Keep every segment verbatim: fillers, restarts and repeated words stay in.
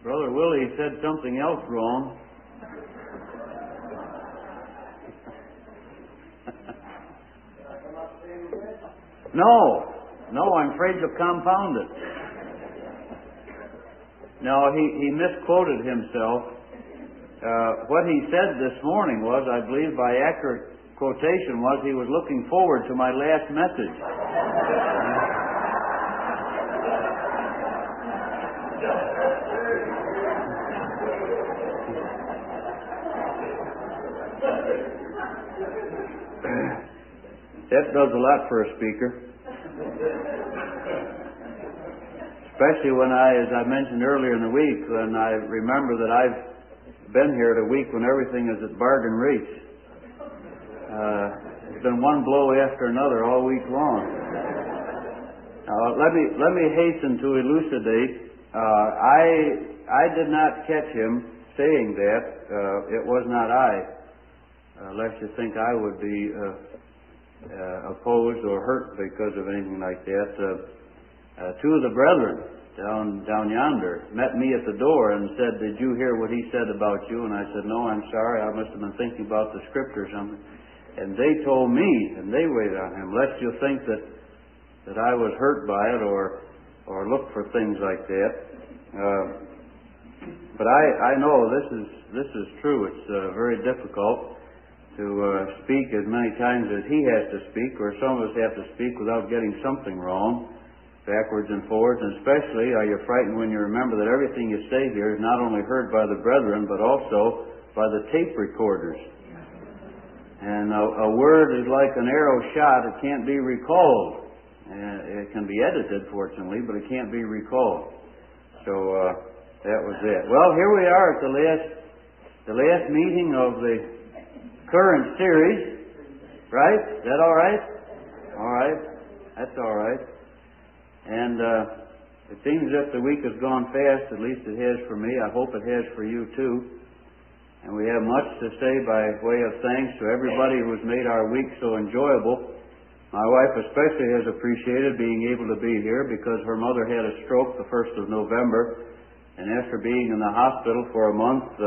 Brother Willie said something else wrong. No, no, I'm afraid to compound it. No, he, he misquoted himself. Uh, what he said this morning was, I believe by accurate quotation, was he was looking forward to my last message. That does a lot for a speaker. Especially when I, as I mentioned earlier in the week, when I remember that I've been here at a week when everything is at bargain rates. Uh, it's been one blow after another all week long. Uh, let me let me hasten to elucidate. Uh, I I did not catch him saying that. Uh, it was not I. Uh, lest you think I would be uh, uh, opposed or hurt because of anything like that. Uh, Uh, two of the brethren down down yonder met me at the door and said, "Did you hear what he said about you?" And I said, "No, I'm sorry. I must have been thinking about the scripture or something." And they told me, and they waited on him, lest you think that that I was hurt by it or or looked for things like that. Uh, but I I know this is this is true. It's uh, very difficult to uh, speak as many times as he has to speak, or some of us have to speak without getting something wrong. Backwards and forwards, and especially are you frightened when you remember that everything you say here is not only heard by the brethren, but also by the tape recorders. And a, a word is like an arrow shot, it can't be recalled. Uh, it can be edited, fortunately, but it can't be recalled. So uh, that was it. Well, here we are at the last, the last meeting of the current series, right? Is that all right? All right. That's all right. And uh, it seems as if the week has gone fast, at least it has for me. I hope it has for you too. And we have much to say by way of thanks to everybody who has made our week so enjoyable. My wife especially has appreciated being able to be here because her mother had a stroke the first of November. And after being in the hospital for a month, uh,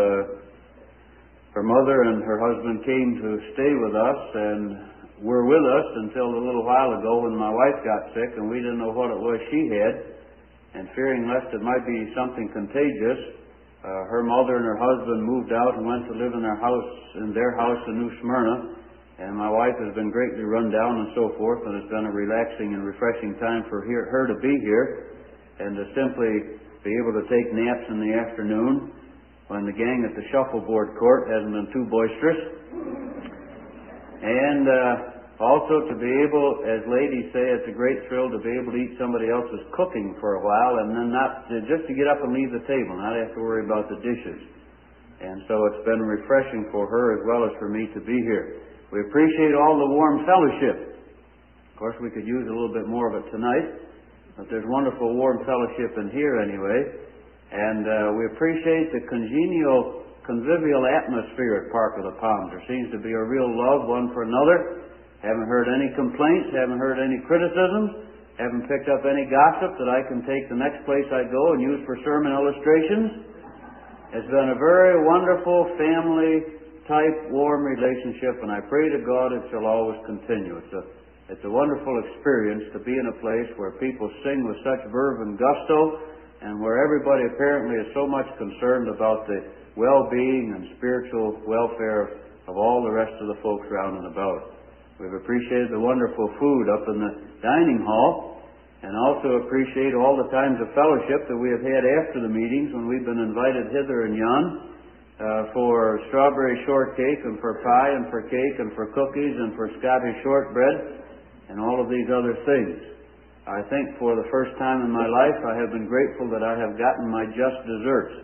her mother and her husband came to stay with us and were with us until a little while ago when my wife got sick and we didn't know what it was she had. And fearing lest it might be something contagious, uh, her mother and her husband moved out and went to live in their house, in their house in New Smyrna. And my wife has been greatly run down and so forth, and it's been a relaxing and refreshing time for her to be here and to simply be able to take naps in the afternoon when the gang at the shuffleboard court hasn't been too boisterous. And uh, also to be able, as ladies say, it's a great thrill to be able to eat somebody else's cooking for a while and then not, just to get up and leave the table, not have to worry about the dishes. And so it's been refreshing for her as well as for me to be here. We appreciate all the warm fellowship. Of course, we could use a little bit more of it tonight, but there's wonderful warm fellowship in here anyway. And uh, we appreciate the congenial convivial atmosphere at Park of the Palms. There seems to be a real love one for another. Haven't heard any complaints, haven't heard any criticisms, haven't picked up any gossip that I can take the next place I go and use for sermon illustrations. It's been a very wonderful family-type warm relationship, and I pray to God it shall always continue. It's a, it's a wonderful experience to be in a place where people sing with such verve and gusto, and where everybody apparently is so much concerned about the well-being and spiritual welfare of all the rest of the folks round and about. We've appreciated the wonderful food up in the dining hall, and also appreciate all the times of fellowship that we have had after the meetings when we've been invited hither and yon uh, for strawberry shortcake and for pie and for cake and for cookies and for Scottish shortbread and all of these other things. I think for the first time in my life I have been grateful that I have gotten my just desserts.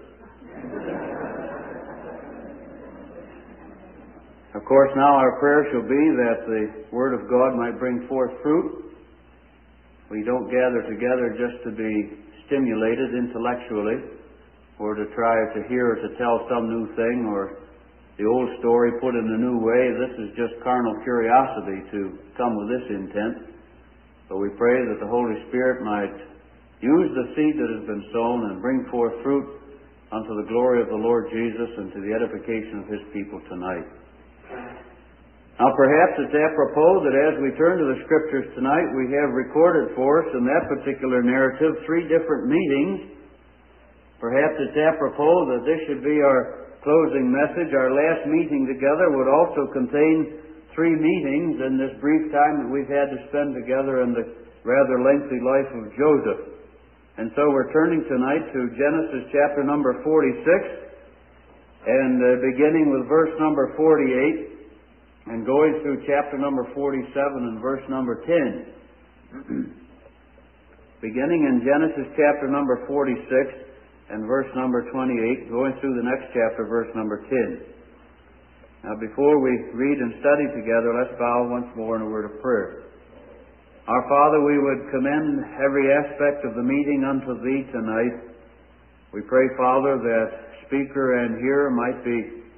Of course, now our prayer shall be that the Word of God might bring forth fruit. We don't gather together just to be stimulated intellectually or to try to hear or to tell some new thing or the old story put in a new way. This is just carnal curiosity to come with this intent. But we pray that the Holy Spirit might use the seed that has been sown and bring forth fruit unto the glory of the Lord Jesus and to the edification of His people tonight. Now perhaps it's apropos that as we turn to the Scriptures tonight, we have recorded for us in that particular narrative three different meetings. Perhaps it's apropos that this should be our closing message. Our last meeting together would also contain three meetings in this brief time that we've had to spend together in the rather lengthy life of Joseph. And so we're turning tonight to Genesis chapter number forty-six and uh, beginning with verse number forty-eight and going through chapter number forty-seven and verse number ten. Beginning in Genesis chapter number forty-six and verse number twenty-eight, going through the next chapter, verse number ten. Now before we read and study together, let's bow once more in a word of prayer. Our Father, we would commend every aspect of the meeting unto Thee tonight. We pray, Father, that speaker and hearer might be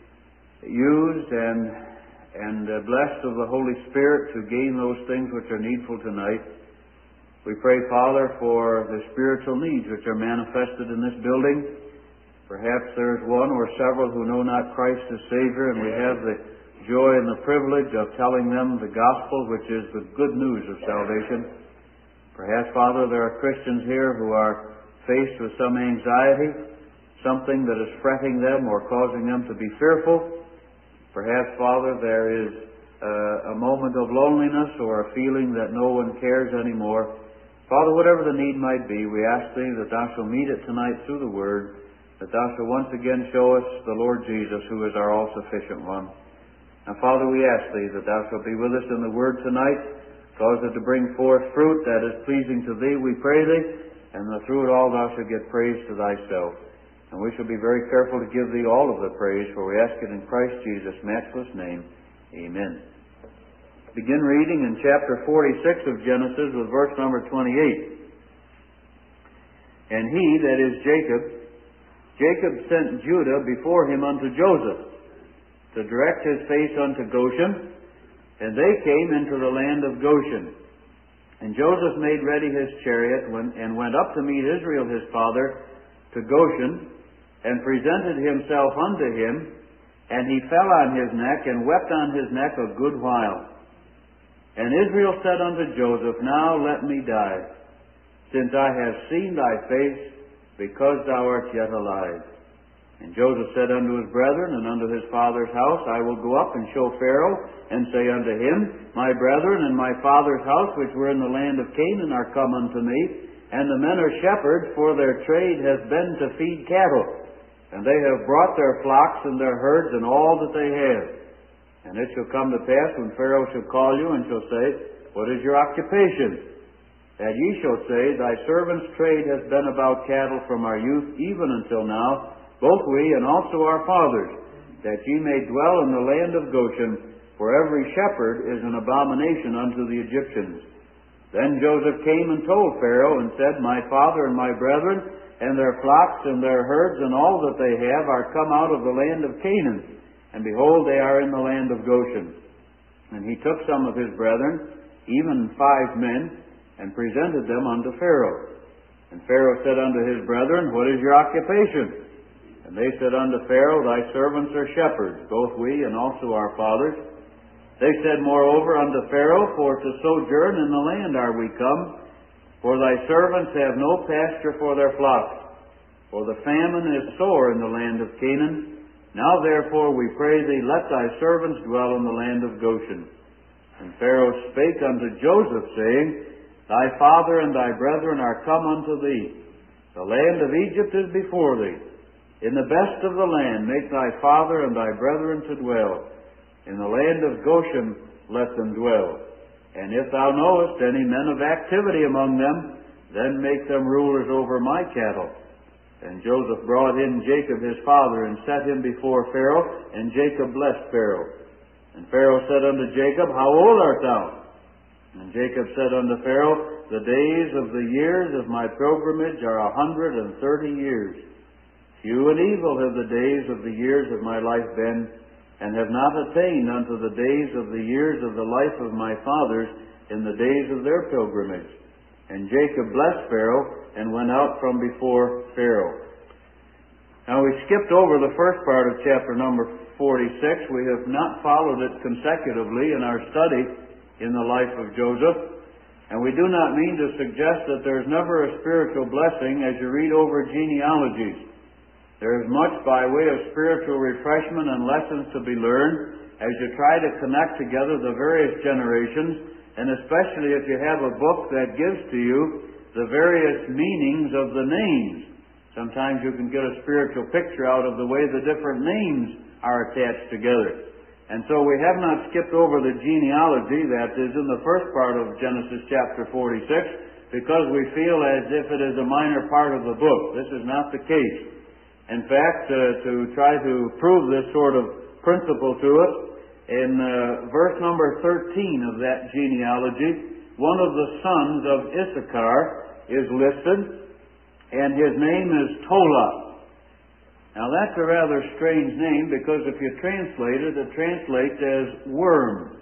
used and, and uh, blessed of the Holy Spirit to gain those things which are needful tonight. We pray, Father, for the spiritual needs which are manifested in this building. Perhaps there is one or several who know not Christ as Savior, and we have the joy and the privilege of telling them the gospel, which is the good news of salvation. Perhaps, Father, there are Christians here who are faced with some anxiety, something that is fretting them or causing them to be fearful. Perhaps, Father, there is uh, a moment of loneliness or a feeling that no one cares anymore. Father, whatever the need might be, we ask Thee that Thou shalt meet it tonight through the Word, that Thou shalt once again show us the Lord Jesus, who is our all-sufficient one. Now, Father, we ask Thee that Thou shalt be with us in the Word tonight, cause it to bring forth fruit that is pleasing to Thee, we pray Thee, and that through it all Thou shalt get praise to Thyself. And we shall be very careful to give Thee all of the praise, for we ask it in Christ Jesus' matchless name. Amen. Begin reading in chapter forty-six of Genesis with verse number twenty-eight. And he, that is Jacob, Jacob sent Judah before him unto Joseph, to direct his face unto Goshen, and they came into the land of Goshen. And Joseph made ready his chariot and went up to meet Israel his father to Goshen, and presented himself unto him, and he fell on his neck, and wept on his neck a good while. And Israel said unto Joseph, Now let me die, since I have seen thy face, because thou art yet alive. And Joseph said unto his brethren and unto his father's house, I will go up and show Pharaoh, and say unto him, My brethren and my father's house, which were in the land of Canaan, are come unto me, and the men are shepherds, for their trade hath been to feed cattle. And they have brought their flocks and their herds and all that they have. And it shall come to pass, when Pharaoh shall call you, and shall say, What is your occupation? That ye shall say, Thy servant's trade has been about cattle from our youth even until now, both we and also our fathers, that ye may dwell in the land of Goshen, for every shepherd is an abomination unto the Egyptians. Then Joseph came and told Pharaoh, and said, My father and my brethren, and their flocks and their herds, and all that they have, are come out of the land of Canaan, and behold, they are in the land of Goshen. And he took some of his brethren, even five men, and presented them unto Pharaoh. And Pharaoh said unto his brethren, What is your occupation? And they said unto Pharaoh, Thy servants are shepherds, both we and also our fathers. They said moreover unto Pharaoh, For to sojourn in the land are we come, for thy servants have no pasture for their flocks, for the famine is sore in the land of Canaan. Now therefore we pray thee, let thy servants dwell in the land of Goshen. And Pharaoh spake unto Joseph, saying, Thy father and thy brethren are come unto thee. The land of Egypt is before thee. In the best of the land make thy father and thy brethren to dwell. In the land of Goshen let them dwell. And if thou knowest any men of activity among them, then make them rulers over my cattle. And Joseph brought in Jacob his father, and set him before Pharaoh, and Jacob blessed Pharaoh. And Pharaoh said unto Jacob, How old art thou? And Jacob said unto Pharaoh, The days of the years of my pilgrimage are a hundred and thirty years. Few and evil have the days of the years of my life been, and have not attained unto the days of the years of the life of my fathers in the days of their pilgrimage. And Jacob blessed Pharaoh, and went out from before Pharaoh. Now, we skipped over the first part of chapter number forty-six. We have not followed it consecutively in our study in the life of Joseph. And we do not mean to suggest that there's never a spiritual blessing as you read over genealogies. There is much by way of spiritual refreshment and lessons to be learned as you try to connect together the various generations, and especially if you have a book that gives to you the various meanings of the names. Sometimes you can get a spiritual picture out of the way the different names are attached together. And so we have not skipped over the genealogy that is in the first part of Genesis chapter forty-six because we feel as if it is a minor part of the book. This is not the case. In fact, uh, to try to prove this sort of principle to us, in uh, verse number thirteen of that genealogy, one of the sons of Issachar is listed, and his name is Tola. Now that's a rather strange name because if you translate it, it translates as worm.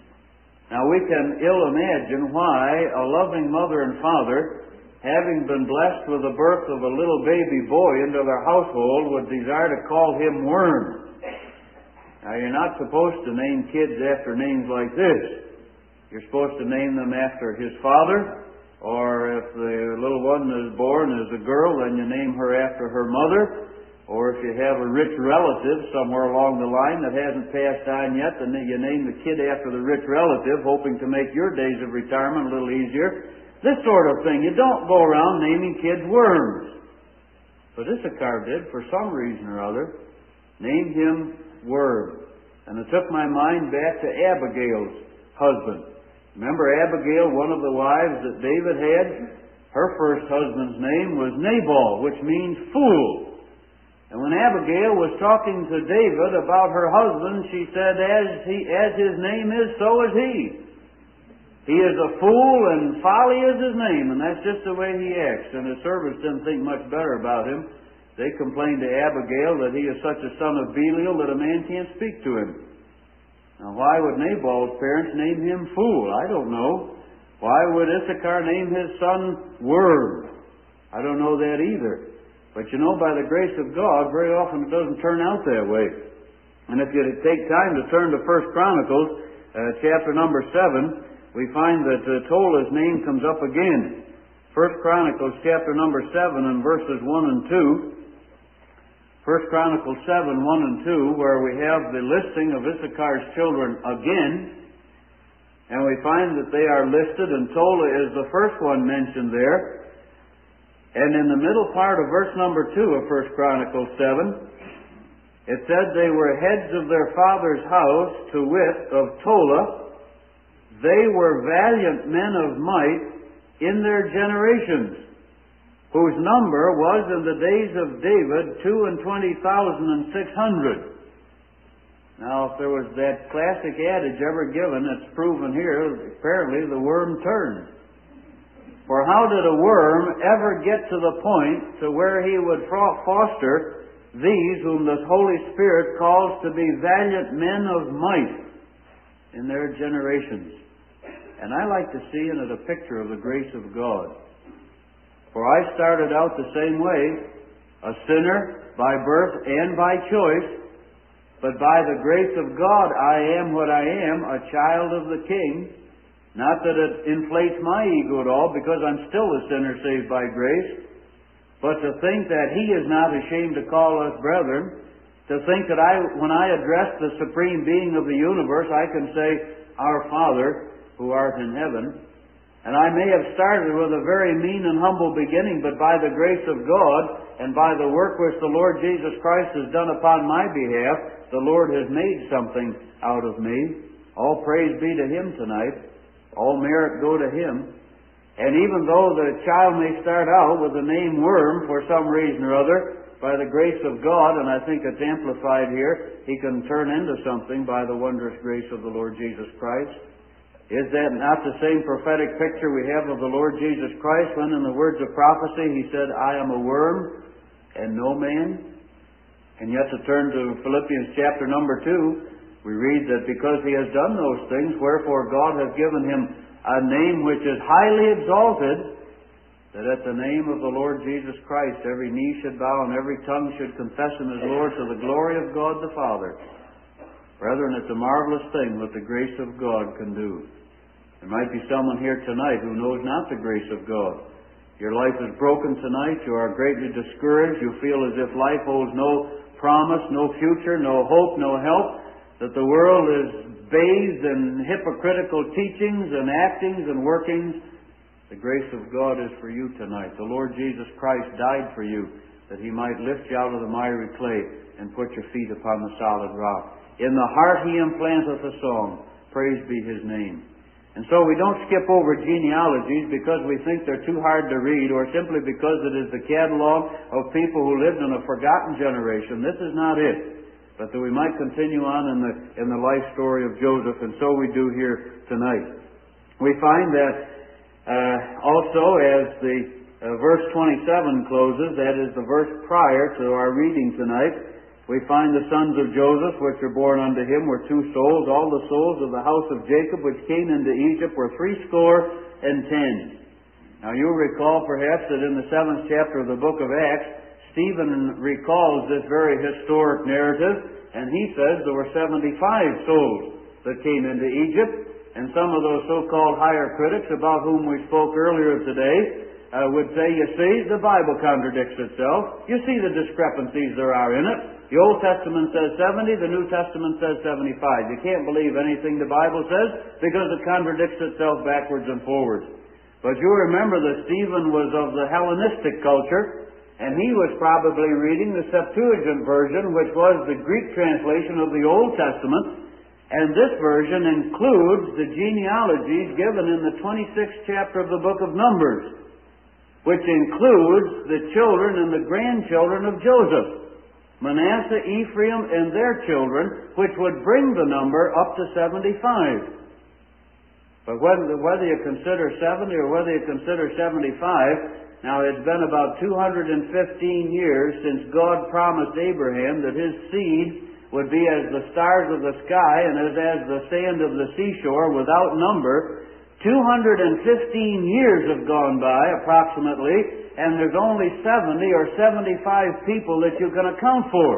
Now we can ill imagine why a loving mother and father, having been blessed with the birth of a little baby boy into their household, would desire to call him Worm. Now you're not supposed to name kids after names like this. You're supposed to name them after his father, or if the little one is born as a girl, then you name her after her mother. Or if you have a rich relative somewhere along the line that hasn't passed on yet, then you name the kid after the rich relative, hoping to make your days of retirement a little easier. This sort of thing. You don't go around naming kids worms. But Issachar did, for some reason or other, named him Worm. And it took my mind back to Abigail's husband. Remember Abigail, one of the wives that David had? Her first husband's name was Nabal, which means fool. And when Abigail was talking to David about her husband, she said, as he, as his name is, so is he. He is a fool, and folly is his name, and that's just the way he acts. And his servants didn't think much better about him. They complained to Abigail that he is such a son of Belial that a man can't speak to him. Now, why would Nabal's parents name him fool? I don't know. Why would Issachar name his son Worm? I don't know that either. But you know, by the grace of God, very often it doesn't turn out that way. And if you take time to turn to First Chronicles, uh, chapter number seven, we find that uh, Tola's name comes up again. First Chronicles, chapter number seven, and verses one and two. First Chronicles seven, one and two, where we have the listing of Issachar's children again. And we find that they are listed, and Tola is the first one mentioned there. And in the middle part of verse number two of First Chronicles seven, it said they were heads of their father's house, to wit, of Tola. They were valiant men of might in their generations, whose number was in the days of David two and twenty thousand and six hundred. Now, if there was that classic adage ever given, it's proven here, apparently the worm turned. For how did a worm ever get to the point to where he would foster these whom the Holy Spirit calls to be valiant men of might in their generations? And I like to see in it a picture of the grace of God. For I started out the same way, a sinner by birth and by choice, but by the grace of God I am what I am, a child of the King. Not that it inflates my ego at all, because I'm still a sinner saved by grace, but to think that He is not ashamed to call us brethren, to think that I, when I address the Supreme Being of the universe, I can say, Our Father, who art in heaven. And I may have started with a very mean and humble beginning, but by the grace of God, and by the work which the Lord Jesus Christ has done upon my behalf, the Lord has made something out of me. All praise be to Him tonight. All merit go to Him. And even though the child may start out with the name Worm for some reason or other, by the grace of God, and I think it's amplified here, he can turn into something by the wondrous grace of the Lord Jesus Christ. Is that not the same prophetic picture we have of the Lord Jesus Christ when in the words of prophecy He said, I am a worm and no man? And yet to turn to Philippians chapter number two, we read that because He has done those things, wherefore God has given Him a name which is highly exalted, that at the name of the Lord Jesus Christ every knee should bow and every tongue should confess Him as Lord to the glory of God the Father. Brethren, it's a marvelous thing what the grace of God can do. There might be someone here tonight who knows not the grace of God. Your life is broken tonight. You are greatly discouraged. You feel as if life holds no promise, no future, no hope, no help. That the world is bathed in hypocritical teachings and actings and workings. The grace of God is for you tonight. The Lord Jesus Christ died for you, that He might lift you out of the miry clay and put your feet upon the solid rock. In the heart He implanteth a song. Praise be His name. And so we don't skip over genealogies because we think they're too hard to read, or simply because it is the catalog of people who lived in a forgotten generation. This is not it. But that we might continue on in the in the life story of Joseph, and so we do here tonight. We find that uh, also as the uh, verse twenty-seven closes, that is the verse prior to our reading tonight, we find the sons of Joseph, which were born unto him, were two souls. All the souls of the house of Jacob, which came into Egypt, were threescore and ten. Now you'll recall perhaps that in the seventh chapter of the book of Acts, Stephen recalls this very historic narrative, and he says there were seventy-five souls that came into Egypt, and some of those so-called higher critics, about whom we spoke earlier today, Uh, would say, you see, the Bible contradicts itself. You see the discrepancies there are in it. The Old Testament says seventy, the New Testament says seventy-five. You can't believe anything the Bible says because it contradicts itself backwards and forwards. But you remember that Stephen was of the Hellenistic culture, and he was probably reading the Septuagint version, which was the Greek translation of the Old Testament. And this version includes the genealogies given in the twenty-sixth chapter of the book of Numbers, which includes the children and the grandchildren of Joseph, Manasseh, Ephraim, and their children, which would bring the number up to seventy-five. But whether, whether you consider seventy or whether you consider seventy-five, now it's been about two hundred fifteen years since God promised Abraham that his seed would be as the stars of the sky and as, as the sand of the seashore without number. two hundred fifteen years have gone by, approximately, and there's only seventy or seventy-five people that you can account for.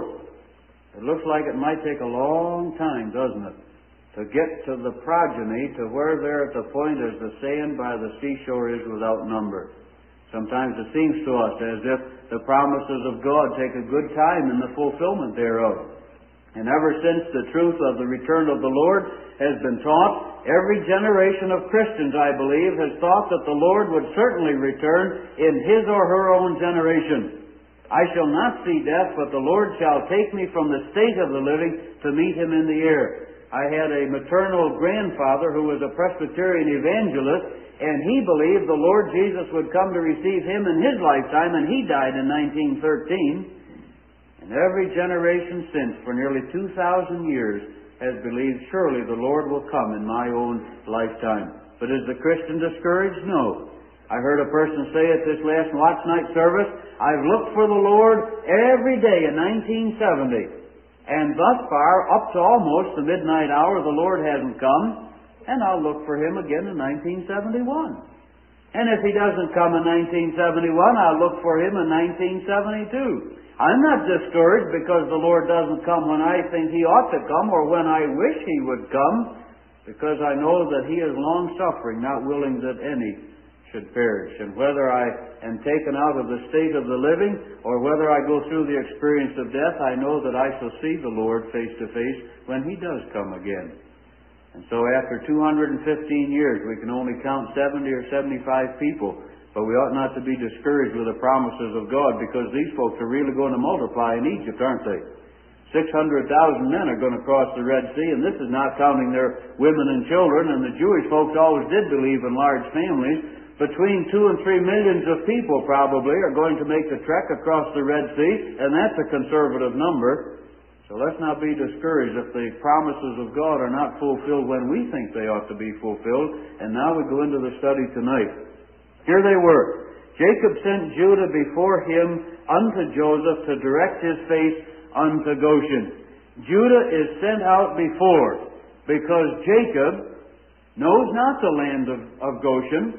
It looks like it might take a long time, doesn't it, to get to the progeny to where they're at the point as the sand by the seashore is without number. Sometimes it seems to us as if the promises of God take a good time in the fulfillment thereof. And ever since the truth of the return of the Lord has been taught, every generation of Christians, I believe, has thought that the Lord would certainly return in his or her own generation. I shall not see death, but the Lord shall take me from the state of the living to meet him in the air. I had a maternal grandfather who was a Presbyterian evangelist, and he believed the Lord Jesus would come to receive him in his lifetime, and he died in nineteen thirteen. And every generation since, for nearly two thousand years, has believed, surely the Lord will come in my own lifetime. But is the Christian discouraged? No. I heard a person say at this last watch night service, I've looked for the Lord every day in nineteen seventy. And thus far, up to almost the midnight hour, the Lord hasn't come. And I'll look for Him again in nineteen seventy-one. And if He doesn't come in nineteen seventy-one, I'll look for Him in nineteen seventy-two. I'm not discouraged because the Lord doesn't come when I think He ought to come or when I wish He would come, because I know that He is long-suffering, not willing that any should perish. And whether I am taken out of the state of the living or whether I go through the experience of death, I know that I shall see the Lord face to face when He does come again. And so after two hundred fifteen years, we can only count seventy or seventy-five people. But we ought not to be discouraged with the promises of God, because these folks are really going to multiply in Egypt, aren't they? six hundred thousand men are going to cross the Red Sea, and this is not counting their women and children, and the Jewish folks always did believe in large families. Between two and three millions of people probably are going to make the trek across the Red Sea, and that's a conservative number. So let's not be discouraged if the promises of God are not fulfilled when we think they ought to be fulfilled. And now we go into the study tonight. Here they were. Jacob sent Judah before him unto Joseph to direct his face unto Goshen. Judah is sent out before because Jacob knows not the land of, of Goshen,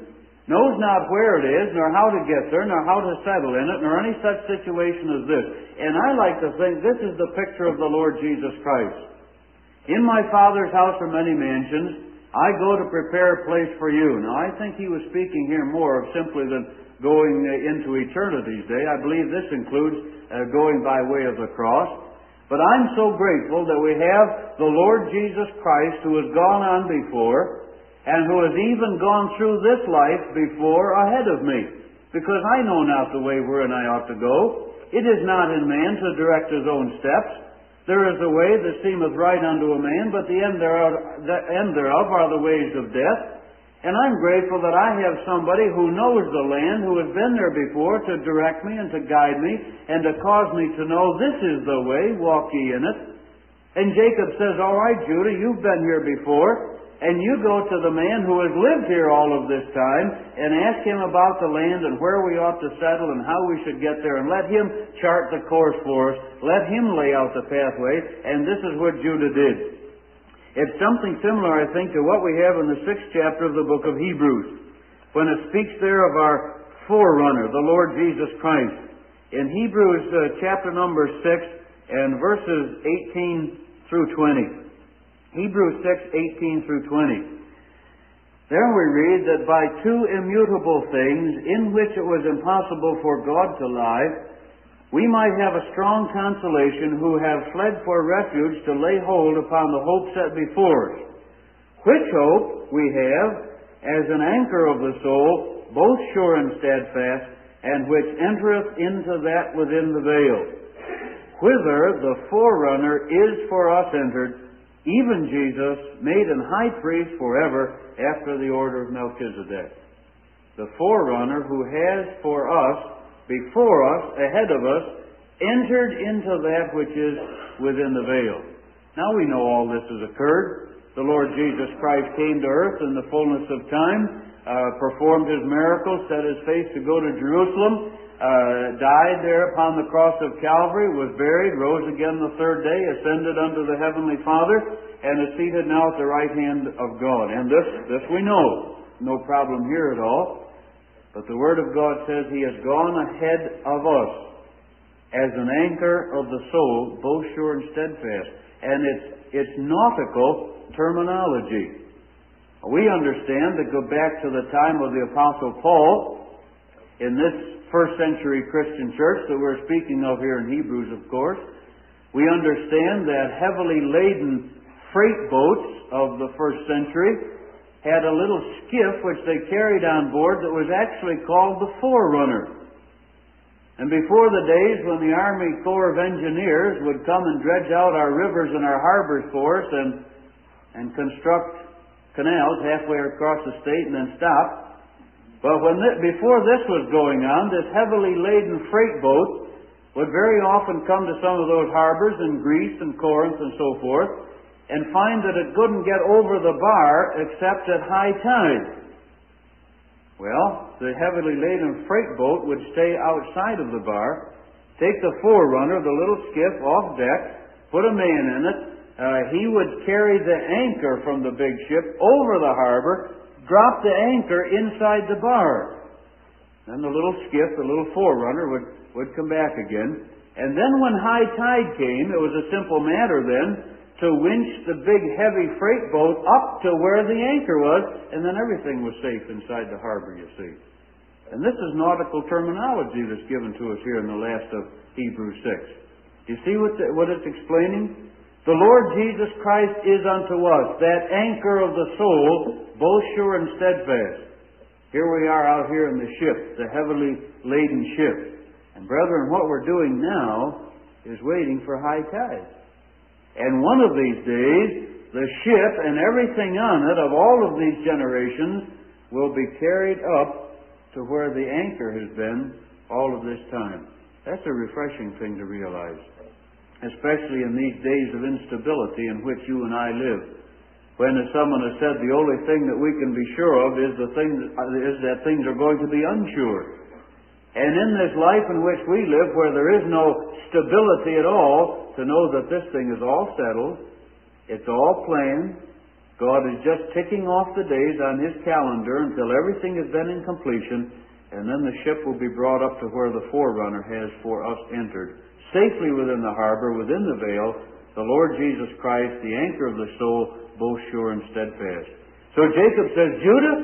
knows not where it is, nor how to get there, nor how to settle in it, nor any such situation as this. And I like to think this is the picture of the Lord Jesus Christ. In my Father's house are many mansions. I go to prepare a place for you. Now, I think he was speaking here more of simply than going into eternity's day. I believe this includes uh, going by way of the cross. But I'm so grateful that we have the Lord Jesus Christ who has gone on before and who has even gone through this life before ahead of me. Because I know not the way wherein I ought to go. It is not in man to direct his own steps. There is a way that seemeth right unto a man, but the end thereof, the end thereof are the ways of death. And I'm grateful that I have somebody who knows the land, who has been there before, to direct me and to guide me and to cause me to know this is the way, walk ye in it. And Jacob says, all right, Judah, you've been here before, and you go to the man who has lived here all of this time and ask him about the land and where we ought to settle and how we should get there, and let him chart the course for us. Let him lay out the pathway, and this is what Judah did. It's something similar, I think, to what we have in the sixth chapter of the book of Hebrews, when it speaks there of our forerunner, the Lord Jesus Christ. In Hebrews uh, chapter number six and verses eighteen through twenty. Hebrews six, eighteen through twenty. There we read that by two immutable things, in which it was impossible for God to lie, we might have a strong consolation who have fled for refuge to lay hold upon the hope set before us. Which hope we have as an anchor of the soul, both sure and steadfast, and which entereth into that within the veil, whither the forerunner is for us entered, even Jesus, made an high priest forever after the order of Melchizedek. The forerunner who has for us, before us, ahead of us, entered into that which is within the veil. Now we know all this has occurred. The Lord Jesus Christ came to earth in the fullness of time, uh, performed His miracles, set His face to go to Jerusalem, uh, died there upon the cross of Calvary, was buried, rose again the third day, ascended unto the Heavenly Father, and is seated now at the right hand of God. And this, this we know. No problem here at all. But the Word of God says He has gone ahead of us as an anchor of the soul, both sure and steadfast. And it's, it's nautical terminology. We understand that go back to the time of the Apostle Paul, in this first century Christian church that we're speaking of here in Hebrews, of course, we understand that heavily laden freight boats of the first century had a little skiff which they carried on board that was actually called the Forerunner. And before the days when the Army Corps of Engineers would come and dredge out our rivers and our harbors for us and, and construct canals halfway across the state and then stop, but when th- before this was going on, this heavily laden freight boat would very often come to some of those harbors in Greece and Corinth and so forth, and find that it couldn't get over the bar except at high tide. Well, the heavily laden freight boat would stay outside of the bar, take the Forerunner, the little skiff, off deck, put a man in it. Uh, he would carry the anchor from the big ship over the harbor, drop the anchor inside the bar. Then the little skiff, the little Forerunner, would, would come back again. And then when high tide came, it was a simple matter then to winch the big heavy freight boat up to where the anchor was, and then everything was safe inside the harbor, you see. And this is nautical terminology that's given to us here in the last of Hebrews six. You see what, the, what it's explaining? The Lord Jesus Christ is unto us that anchor of the soul, both sure and steadfast. Here we are out here in the ship, the heavily laden ship. And brethren, what we're doing now is waiting for high tide. And one of these days, the ship and everything on it of all of these generations will be carried up to where the anchor has been all of this time. That's a refreshing thing to realize, especially in these days of instability in which you and I live. When, as someone has said, the only thing that we can be sure of is the thing that, is that things are going to be unsure. And in this life in which we live, where there is no stability at all, to know that this thing is all settled, it's all planned, God is just ticking off the days on His calendar until everything has been in completion, and then the ship will be brought up to where the forerunner has for us entered, safely within the harbor, within the veil, the Lord Jesus Christ, the anchor of the soul, both sure and steadfast. So Jacob says, Judah,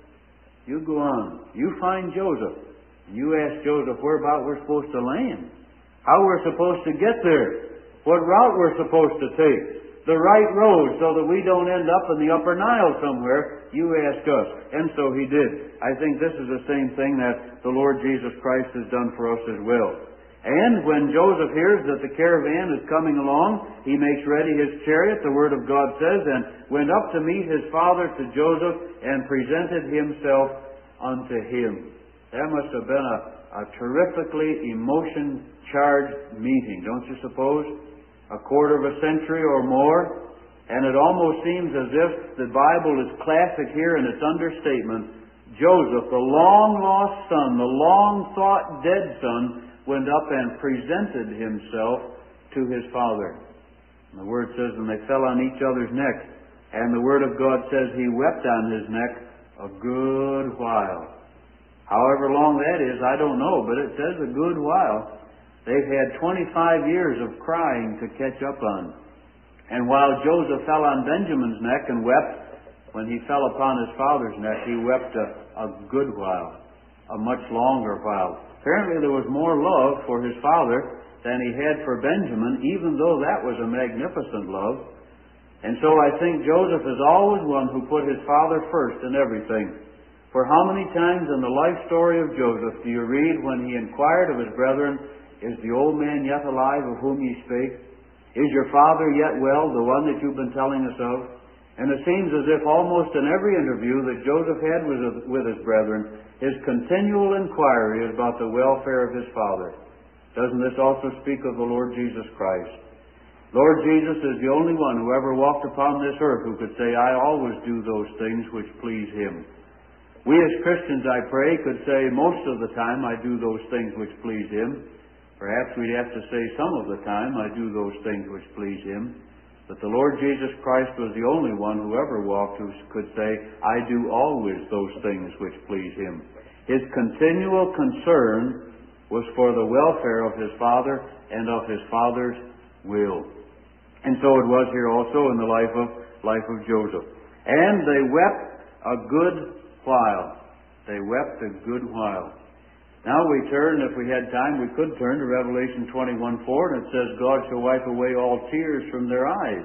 you go on. You find Joseph. You ask Joseph where about we're supposed to land, how we're supposed to get there, what route we're supposed to take, the right road so that we don't end up in the upper Nile somewhere. You ask us. And so he did. I think this is the same thing that the Lord Jesus Christ has done for us as well. And when Joseph hears that the caravan is coming along, he makes ready his chariot, the Word of God says, and went up to meet his father to Joseph and presented himself unto him. That must have been a, a terrifically emotion-charged meeting, don't you suppose? A quarter of a century or more. And it almost seems as if the Bible is classic here in its understatement. Joseph, the long-lost son, the long-thought dead son, went up and presented himself to his father. And the Word says, and they fell on each other's neck. And the Word of God says he wept on his neck a good while. However long that is, I don't know, but it says a good while. They've had twenty-five years of crying to catch up on. And while Joseph fell on Benjamin's neck and wept, when he fell upon his father's neck, he wept a, a good while, a much longer while. Apparently there was more love for his father than he had for Benjamin, even though that was a magnificent love. And so I think Joseph is always one who put his father first in everything. For how many times in the life story of Joseph do you read when he inquired of his brethren, is the old man yet alive of whom ye spake? Is your father yet well, the one that you've been telling us of? And it seems as if almost in every interview that Joseph had with his brethren, his continual inquiry is about the welfare of his father. Doesn't this also speak of the Lord Jesus Christ? Lord Jesus is the only one who ever walked upon this earth who could say, I always do those things which please Him. We as Christians, I pray, could say most of the time I do those things which please Him. Perhaps we'd have to say some of the time I do those things which please Him. But the Lord Jesus Christ was the only one who ever walked who could say, I do always those things which please Him. His continual concern was for the welfare of His Father and of His Father's will. And so it was here also in the life of, life of Joseph. And they wept a good while. They wept a good while. Now we turn, if we had time, we could turn to Revelation twenty-one four, and it says, God shall wipe away all tears from their eyes.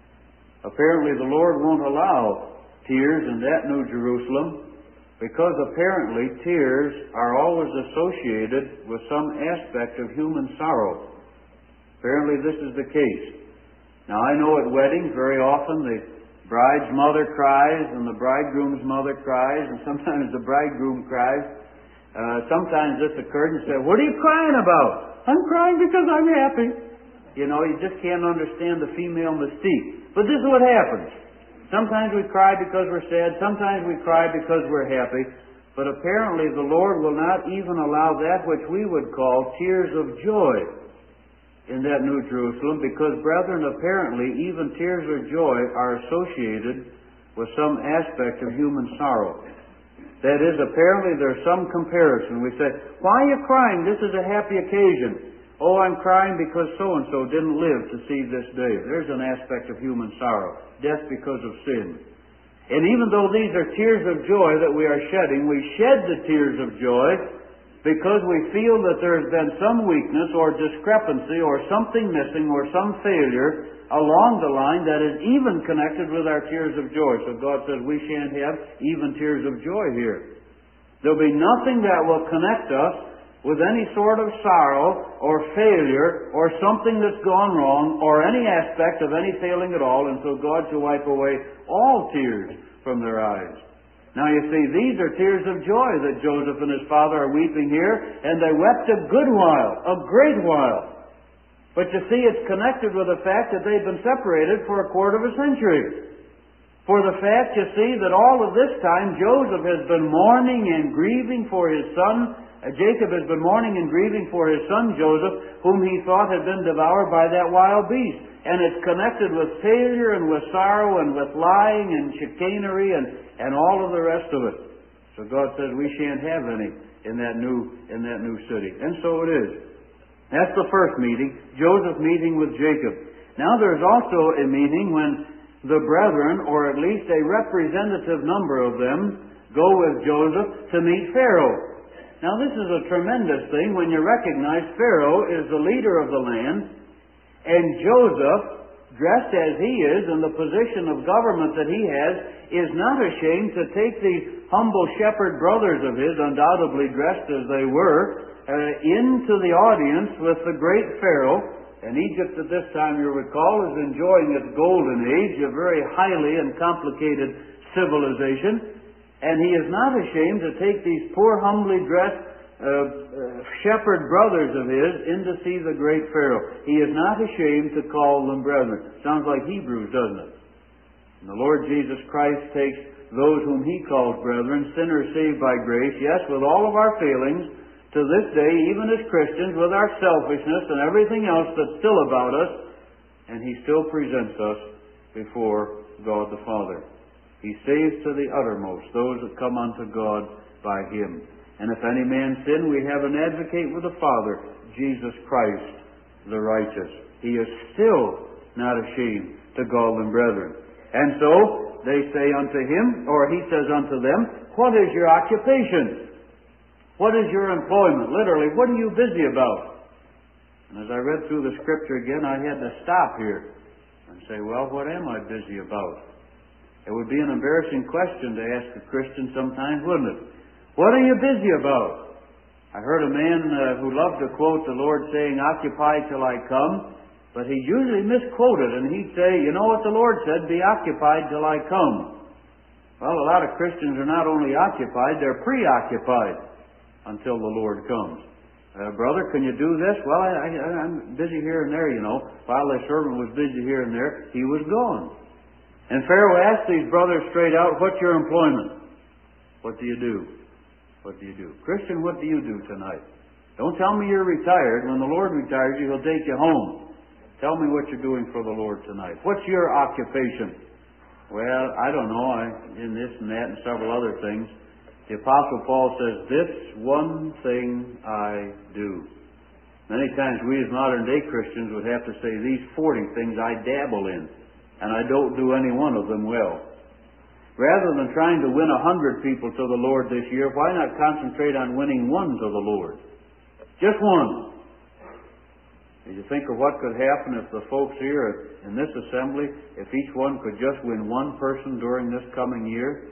Apparently the Lord won't allow tears in that New Jerusalem, because apparently tears are always associated with some aspect of human sorrow. Apparently this is the case. Now I know at weddings very often the bride's mother cries and the bridegroom's mother cries, and sometimes the bridegroom cries. Uh, sometimes this occurred and said, what are you crying about? I'm crying because I'm happy. You know, you just can't understand the female mystique. But this is what happens. Sometimes we cry because we're sad. Sometimes we cry because we're happy. But apparently the Lord will not even allow that which we would call tears of joy in that New Jerusalem, because, brethren, apparently even tears of joy are associated with some aspect of human sorrow. That is, apparently there's some comparison. We say, why are you crying? This is a happy occasion. Oh, I'm crying because so-and-so didn't live to see this day. There's an aspect of human sorrow. Death because of sin. And even though these are tears of joy that we are shedding, we shed the tears of joy because we feel that there has been some weakness or discrepancy or something missing or some failure along the line that is even connected with our tears of joy. So God says we shan't have even tears of joy here. There'll be nothing that will connect us with any sort of sorrow or failure or something that's gone wrong or any aspect of any failing at all, and so God shall wipe away all tears from their eyes. Now you see, these are tears of joy that Joseph and his father are weeping here, and they wept a good while, a great while. But you see, it's connected with the fact that they've been separated for a quarter of a century. For the fact, you see, that all of this time Joseph has been mourning and grieving for his son. Uh, Jacob has been mourning and grieving for his son Joseph, whom he thought had been devoured by that wild beast. and it's connected with failure and with sorrow and with lying and chicanery and, and all of the rest of it. So God says we shan't have any in that new in that new city. And so it is. That's the first meeting, Joseph meeting with Jacob. Now there's also a meeting when the brethren, or at least a representative number of them, go with Joseph to meet Pharaoh. Now this is a tremendous thing when you recognize Pharaoh is the leader of the land, and Joseph, dressed as he is in the position of government that he has, is not ashamed to take these humble shepherd brothers of his, undoubtedly dressed as they were, uh, into the audience with the great Pharaoh. And Egypt at this time, you recall, is enjoying its golden age, a very highly and complicated civilization. And he is not ashamed to take these poor, humbly dressed uh, uh, shepherd brothers of his in to see the great Pharaoh. He is not ashamed to call them brethren. Sounds like Hebrews, doesn't it? And the Lord Jesus Christ takes those whom He calls brethren, sinners saved by grace, yes, with all of our failings, to this day, even as Christians, with our selfishness and everything else that's still about us, and He still presents us before God the Father. He saves to the uttermost those that come unto God by Him. And if any man sin, we have an advocate with the Father, Jesus Christ the righteous. He is still not ashamed to call them brethren. And so, they say unto him, or he says unto them, what is your occupation? What is your employment? Literally, what are you busy about? And as I read through the Scripture again, I had to stop here and say, well, what am I busy about? It would be an embarrassing question to ask a Christian sometimes, wouldn't it? What are you busy about? I heard a man uh, who loved to quote the Lord saying, occupy till I come, but he usually misquoted, and he'd say, you know what the Lord said, be occupied till I come. Well, a lot of Christians are not only occupied, they're preoccupied until the Lord comes. Uh, brother, can you do this? Well, I, I, I'm busy here and there, you know. While the servant was busy here and there, he was gone. And Pharaoh asked these brothers straight out, what's your employment? What do you do? What do you do? Christian, what do you do tonight? Don't tell me you're retired. When the Lord retires you, He'll take you home. Tell me what you're doing for the Lord tonight. What's your occupation? Well, I don't know. I in this and that and several other things. The Apostle Paul says, this one thing I do. Many times we as modern day Christians would have to say, these forty things I dabble in, and I don't do any one of them well. Rather than trying to win a hundred people to the Lord this year, why not concentrate on winning one to the Lord? Just one. Did you think of what could happen if the folks here in this assembly, if each one could just win one person during this coming year?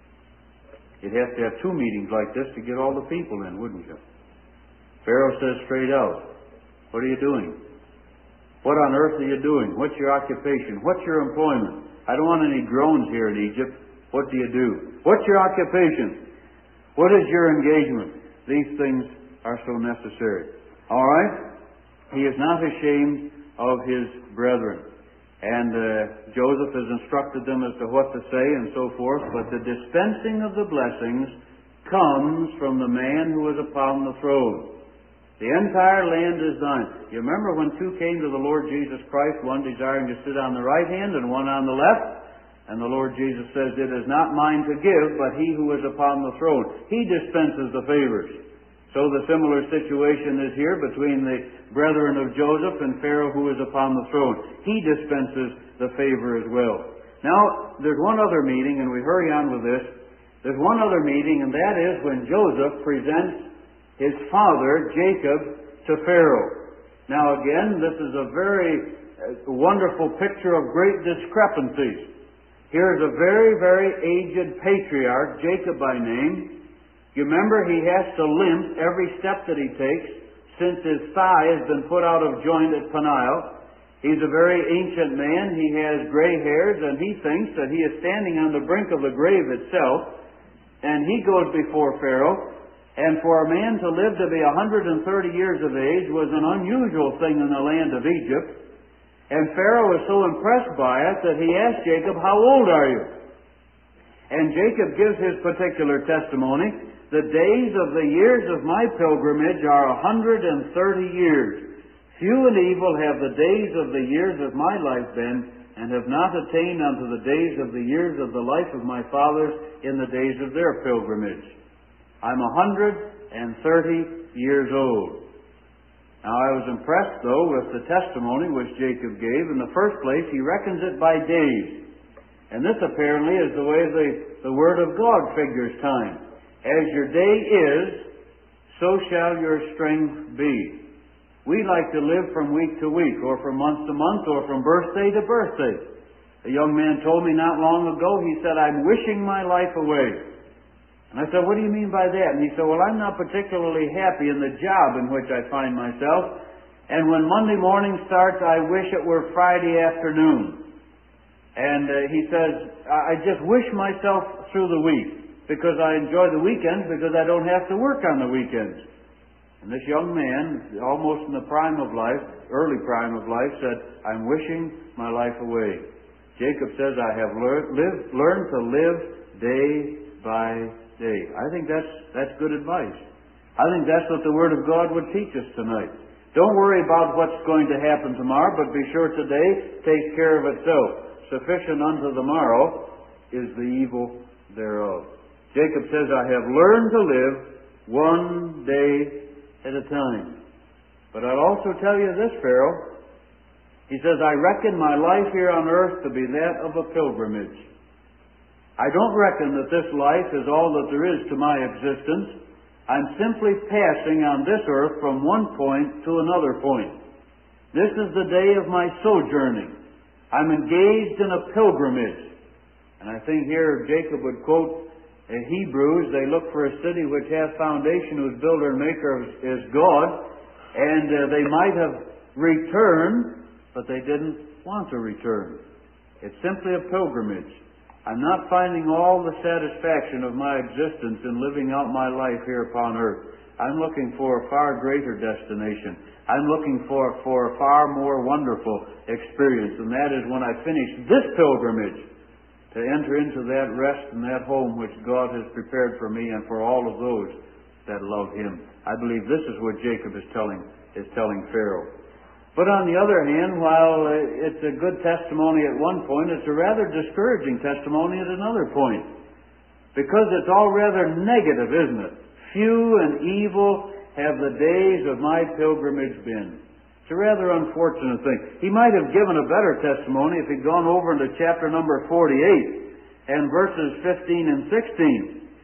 You'd have to have two meetings like this to get all the people in, wouldn't you? Pharaoh says straight out, what are you doing? What on earth are you doing? What's your occupation? What's your employment? I don't want any groans here in Egypt. What do you do? What's your occupation? What is your engagement? These things are so necessary. All right? He is not ashamed of his brethren. And uh, Joseph has instructed them as to what to say and so forth, but the dispensing of the blessings comes from the man who is upon the throne. The entire land is thine. You remember when two came to the Lord Jesus Christ, one desiring to sit on the right hand and one on the left? And the Lord Jesus says, it is not mine to give, but He who is upon the throne. He dispenses the favors. So the similar situation is here between the brethren of Joseph and Pharaoh who is upon the throne. He dispenses the favor as well. Now, there's one other meeting, and we hurry on with this. There's one other meeting, and that is when Joseph presents his father, Jacob, to Pharaoh. Now again, this is a very uh, wonderful picture of great discrepancies. Here's a very, very aged patriarch, Jacob by name. You remember he has to limp every step that he takes since his thigh has been put out of joint at Peniel. He's a very ancient man. He has gray hairs, and he thinks that he is standing on the brink of the grave itself. And he goes before Pharaoh. And for a man to live to be one hundred thirty years of age was an unusual thing in the land of Egypt. And Pharaoh was so impressed by it that he asked Jacob, how old are you? And Jacob gives his particular testimony. The days of the years of my pilgrimage are one hundred thirty years. Few and evil have the days of the years of my life been, and have not attained unto the days of the years of the life of my fathers in the days of their pilgrimage. I'm a hundred and thirty years old. Now I was impressed, though, with the testimony which Jacob gave. In the first place, he reckons it by days. And this apparently is the way the, the Word of God figures time. As your day is, so shall your strength be. We like to live from week to week, or from month to month, or from birthday to birthday. A young man told me not long ago, he said, I'm wishing my life away. And I said, what do you mean by that? And he said, well, I'm not particularly happy in the job in which I find myself. And when Monday morning starts, I wish it were Friday afternoon. And uh, he says, I just wish myself through the week, because I enjoy the weekends, because I don't have to work on the weekends. And this young man, almost in the prime of life, early prime of life, said, I'm wishing my life away. Jacob says, I have lear- lived, learned to live day by day. I think that's, that's good advice. I think that's what the Word of God would teach us tonight. Don't worry about what's going to happen tomorrow, but be sure today takes care of itself. Sufficient unto the morrow is the evil thereof. Jacob says, I have learned to live one day at a time. But I'll also tell you this, Pharaoh. He says, I reckon my life here on earth to be that of a pilgrimage. I don't reckon that this life is all that there is to my existence. I'm simply passing on this earth from one point to another point. This is the day of my sojourning. I'm engaged in a pilgrimage. And I think here Jacob would quote Hebrews. They look for a city which has foundation, whose builder and maker is God. And uh, they might have returned, but they didn't want to return. It's simply a pilgrimage. I'm not finding all the satisfaction of my existence in living out my life here upon earth. I'm looking for a far greater destination. I'm looking for, for a far more wonderful experience, and that is when I finish this pilgrimage, to enter into that rest and that home which God has prepared for me and for all of those that love Him. I believe this is what Jacob is telling, is telling Pharaoh. But on the other hand, while it's a good testimony at one point, it's a rather discouraging testimony at another point. Because it's all rather negative, isn't it? Few and evil have the days of my pilgrimage been. It's a rather unfortunate thing. He might have given a better testimony if he'd gone over into chapter number forty-eight and verses fifteen and sixteen.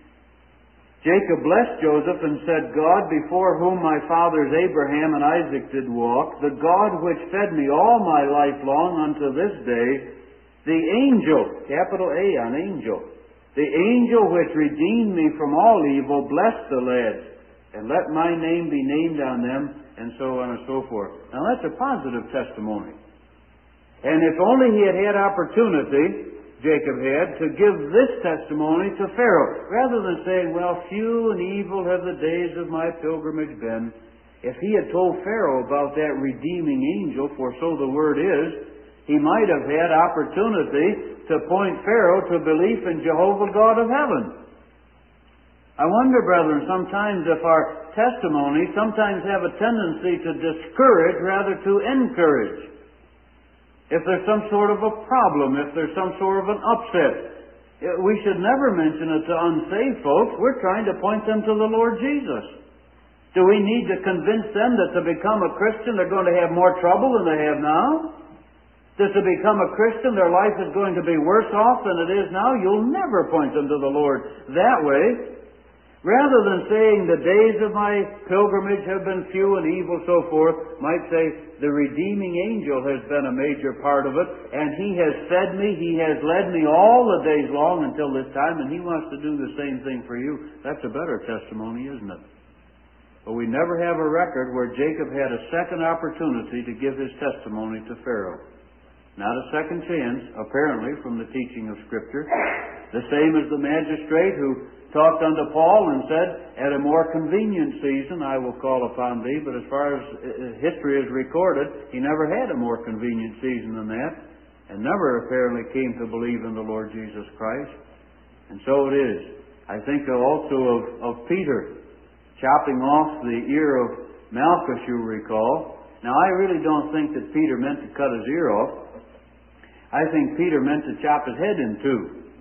Jacob blessed Joseph and said, God, before whom my fathers Abraham and Isaac did walk, the God which fed me all my life long unto this day, the angel, capital A on angel, the angel which redeemed me from all evil, bless the lads, and let my name be named on them, and so on and so forth. Now that's a positive testimony. And if only he had had opportunity, Jacob had, to give this testimony to Pharaoh, rather than saying, well, few and evil have the days of my pilgrimage been. If he had told Pharaoh about that redeeming angel, for so the word is, he might have had opportunity to point Pharaoh to belief in Jehovah God of heaven. I wonder, brethren, sometimes if our testimonies sometimes have a tendency to discourage rather to encourage. If there's some sort of a problem, if there's some sort of an upset, we should never mention it to unsaved folks. We're trying to point them to the Lord Jesus. Do we need to convince them that to become a Christian they're going to have more trouble than they have now? That to become a Christian their life is going to be worse off than it is now? You'll never point them to the Lord that way. Rather than saying the days of my pilgrimage have been few and evil, so forth, might say the redeeming angel has been a major part of it, and he has fed me, he has led me all the days long until this time, and he wants to do the same thing for you. That's a better testimony, isn't it? But we never have a record where Jacob had a second opportunity to give his testimony to Pharaoh. Not a second chance, apparently, from the teaching of Scripture. The same as the magistrate who talked unto Paul and said, at a more convenient season I will call upon thee. But as far as history is recorded, he never had a more convenient season than that, and never apparently came to believe in the Lord Jesus Christ. And so it is. I think also of, of Peter chopping off the ear of Malchus, you recall, Now, I really don't think that Peter meant to cut his ear off. I think Peter meant to chop his head in two.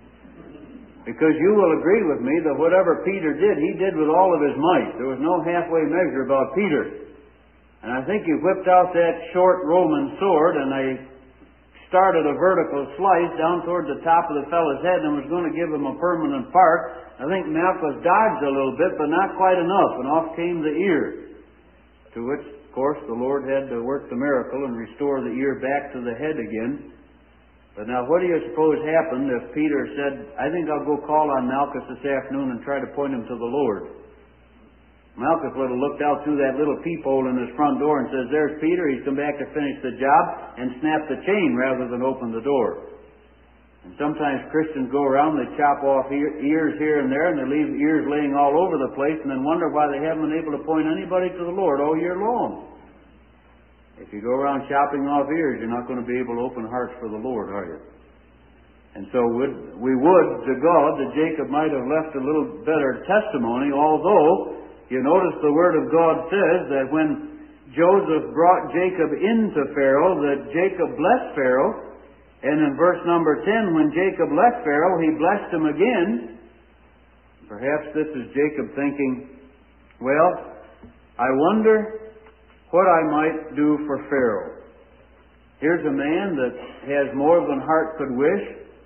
Because you will agree with me that whatever Peter did, he did with all of his might. There was no halfway measure about Peter. And I think he whipped out that short Roman sword and they started a vertical slice down toward the top of the fellow's head and was going to give him a permanent part. I think Malchus dodged a little bit, but not quite enough, and off came the ear. To which, of course, the Lord had to work the miracle and restore the ear back to the head again. But now, what do you suppose happened if Peter said, I think I'll go call on Malchus this afternoon and try to point him to the Lord? Malchus would have looked out through that little peephole in his front door and says, there's Peter, he's come back to finish the job, and snapped the chain rather than open the door. And sometimes Christians go around, they chop off ears here and there, and they leave ears laying all over the place, and then wonder why they haven't been able to point anybody to the Lord all year long. If you go around chopping off ears, you're not going to be able to open hearts for the Lord, are you? And so would, we would, to God, that Jacob might have left a little better testimony, although you notice the Word of God says that when Joseph brought Jacob into Pharaoh, that Jacob blessed Pharaoh. And in verse number ten, when Jacob left Pharaoh, he blessed him again. Perhaps this is Jacob thinking, well, I wonder what I might do for Pharaoh. Here's a man that has more than heart could wish.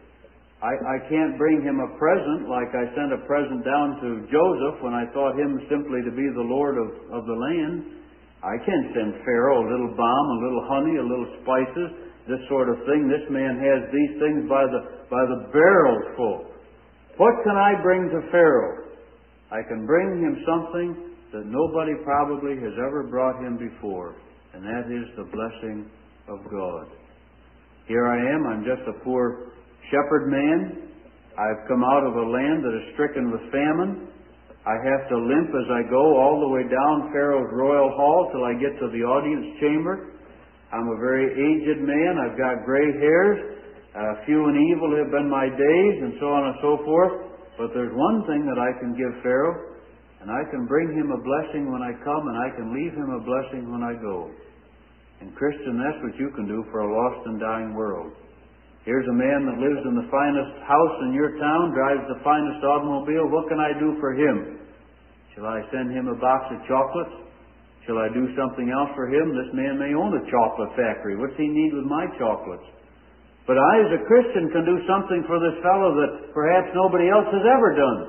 I, I can't bring him a present like I sent a present down to Joseph when I thought him simply to be the Lord of, of the land. I can't send Pharaoh a little balm, a little honey, a little spices, this sort of thing. This man has these things by the, by the barrels full. What can I bring to Pharaoh? I can bring him something that nobody probably has ever brought him before, and that is the blessing of God. Here I am, I'm just a poor shepherd man. I've come out of a land that is stricken with famine. I have to limp as I go all the way down Pharaoh's royal hall till I get to the audience chamber. I'm a very aged man. I've got gray hairs. Uh, few and evil have been my days, and so on and so forth. But there's one thing that I can give Pharaoh, and I can bring him a blessing when I come, and I can leave him a blessing when I go. And Christian, that's what you can do for a lost and dying world. Here's a man that lives in the finest house in your town, drives the finest automobile. What can I do for him? Shall I send him a box of chocolates? Shall I do something else for him? This man may own a chocolate factory. What's he need with my chocolates? But I, as a Christian, can do something for this fellow that perhaps nobody else has ever done.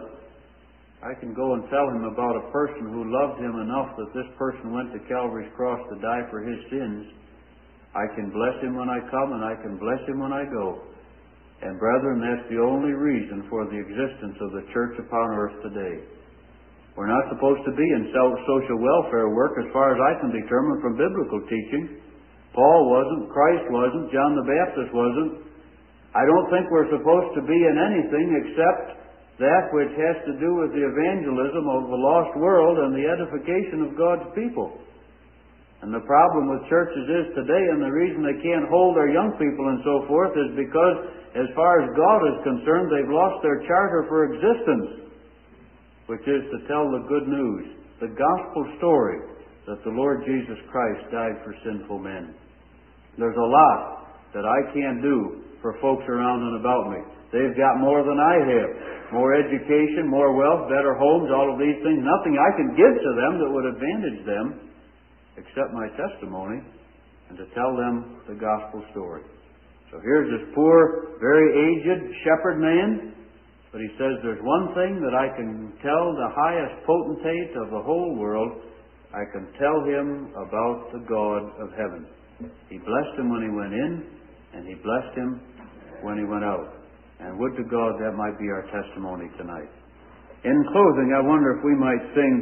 I can go and tell him about a person who loved him enough that this person went to Calvary's cross to die for his sins. I can bless him when I come, and I can bless him when I go. And brethren, that's the only reason for the existence of the church upon earth today. We're not supposed to be in social welfare work as far as I can determine from biblical teaching. Paul wasn't, Christ wasn't, John the Baptist wasn't. I don't think we're supposed to be in anything except that which has to do with the evangelism of the lost world and the edification of God's people. And the problem with churches is today, and the reason they can't hold their young people and so forth, is because as far as God is concerned, they've lost their charter for existence, which is to tell the good news, the gospel story that the Lord Jesus Christ died for sinful men. There's a lot that I can't do for folks around and about me. They've got more than I have. More education, more wealth, better homes, all of these things. Nothing I can give to them that would advantage them except my testimony and to tell them the gospel story. So here's this poor, very aged shepherd man, but he says there's one thing that I can tell the highest potentate of the whole world. I can tell him about the God of heaven. He blessed him when he went in, and he blessed him when he went out. And would to God that might be our testimony tonight. In closing, I wonder if we might sing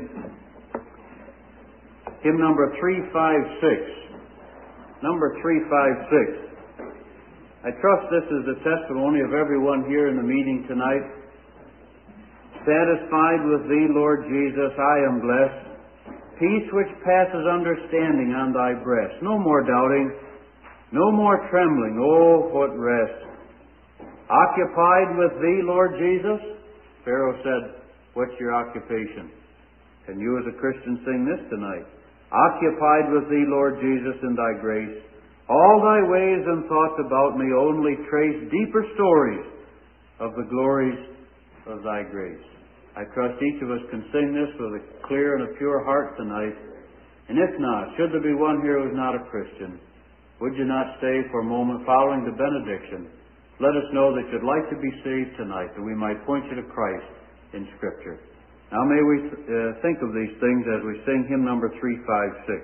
hymn number three five six. Number three five six. I trust this is the testimony of everyone here in the meeting tonight. Satisfied with Thee, Lord Jesus, I am blessed. Peace which passes understanding on Thy breast. No more doubting, no more trembling. Oh, what rest. Occupied with Thee, Lord Jesus? Pharaoh said, what's your occupation? Can you as a Christian sing this tonight? occupied with Thee, Lord Jesus, in Thy grace. All Thy ways and thoughts about me only trace deeper stories of the glories of Thy grace. I trust each of us can sing this with a clear and a pure heart tonight. And if not, should there be one here who is not a Christian, would you not stay for a moment following the benediction? Let us know that you'd like to be saved tonight, that we might point you to Christ in Scripture. Now may we uh, think of these things as we sing hymn number three five six.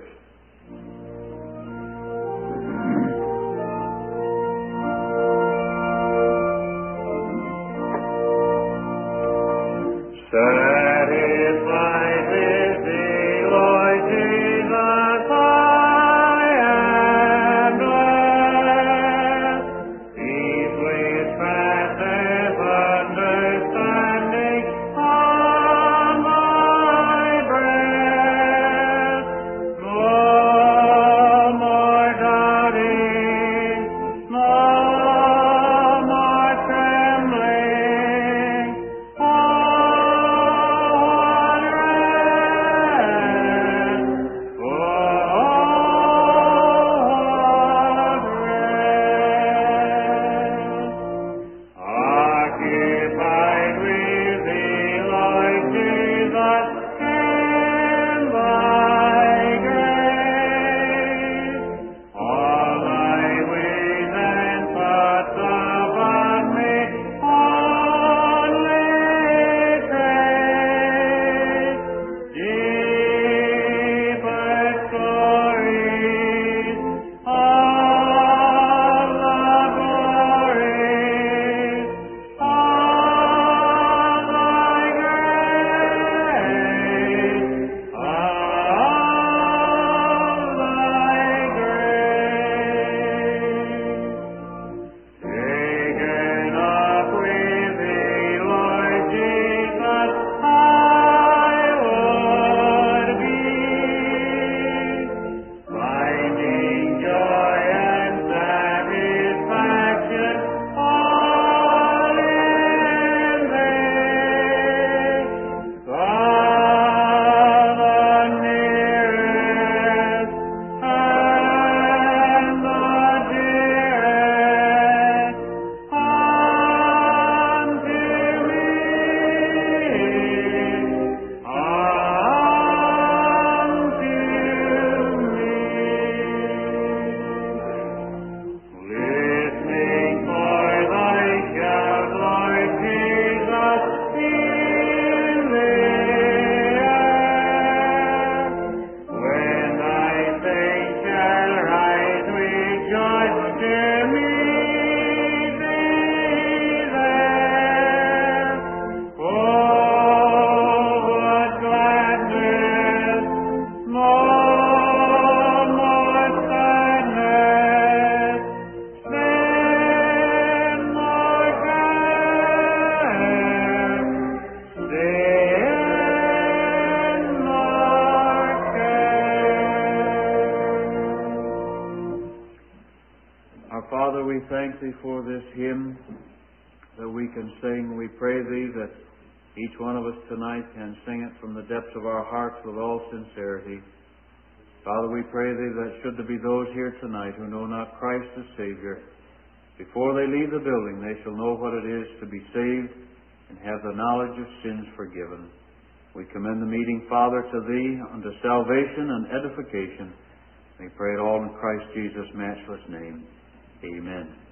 Satisfied with Thee, Lord Jesus, I am blessed. Peace which passeth understanding on my breast. No more doubting, no more trembling. We thank Thee for this hymn that we can sing. We pray Thee that each one of us tonight can sing it from the depths of our hearts with all sincerity. Father, we pray Thee that should there be those here tonight who know not Christ as Savior, before they leave the building they shall know what it is to be saved and have the knowledge of sins forgiven. We commend the meeting, Father, to Thee unto salvation and edification. We pray it all in Christ Jesus' matchless name. Amen.